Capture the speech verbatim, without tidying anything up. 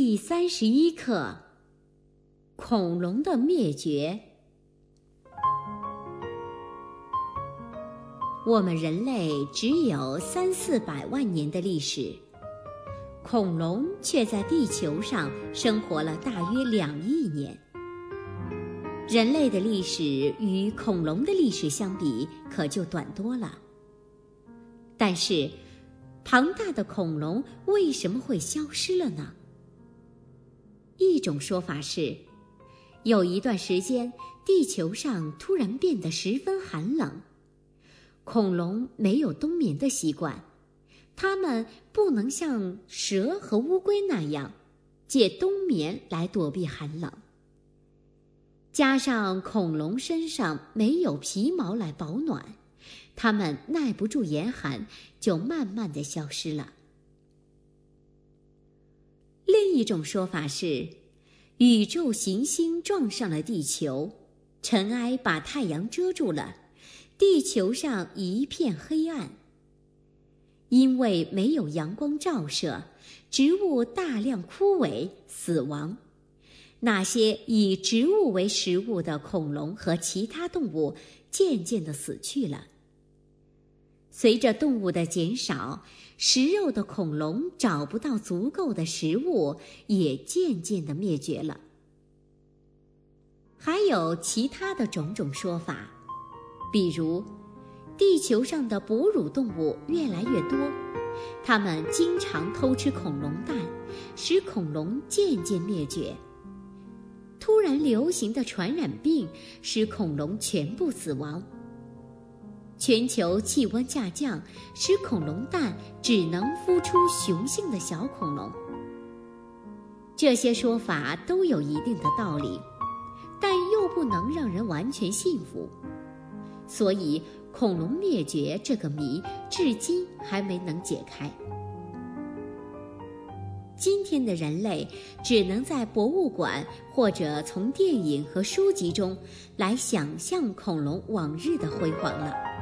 第三十一课：恐龙的灭绝。我们人类只有三四百万年的历史，恐龙却在地球上生活了大约两亿年。人类的历史与恐龙的历史相比，可就短多了。但是，庞大的恐龙为什么会消失了呢？一种说法是，有一段时间，地球上突然变得十分寒冷，恐龙没有冬眠的习惯，它们不能像蛇和乌龟那样借冬眠来躲避寒冷。加上恐龙身上没有皮毛来保暖，它们耐不住严寒，就慢慢地消失了。另一种说法是，宇宙行星撞上了地球，尘埃把太阳遮住了，地球上一片黑暗。因为没有阳光照射，植物大量枯萎死亡。那些以植物为食物的恐龙和其他动物渐渐地死去了。随着动物的减少，食肉的恐龙找不到足够的食物，也渐渐地灭绝了。还有其他的种种说法，比如地球上的哺乳动物越来越多，它们经常偷吃恐龙蛋，使恐龙渐渐灭绝。突然流行的传染病使恐龙全部死亡。全球气温下降，使恐龙蛋只能孵出雄性的小恐龙。这些说法都有一定的道理，但又不能让人完全信服。所以恐龙灭绝这个谜至今还没能解开。今天的人类只能在博物馆或者从电影和书籍中来想象恐龙往日的辉煌了。